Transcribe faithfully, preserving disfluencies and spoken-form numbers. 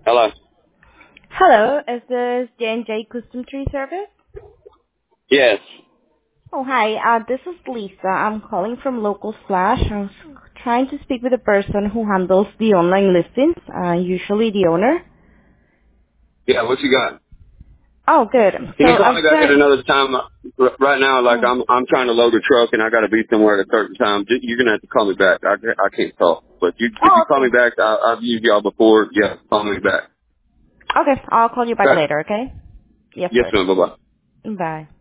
Hello. Hello, is this J and J Custom Tree Service? Yes. Oh, hi. Uh, this is Lisa. I'm calling from Local Slash. I was trying to speak with the person who handles the online listings, uh, usually the owner. Yeah. What you got? Oh, good. Can So you call me I've back at got... another time? R- Right now, like Oh, I'm, I'm trying to load a truck and I got to be somewhere at a certain time. Ju- You're gonna have to call me back. I, ca- I can't talk. But you, if you oh call me okay. back, I, I've used y'all before. Yeah, call me back. Okay, I'll call you back Okay. later, okay? Yes, Yes, sir. ma'am. Bye bye. Bye.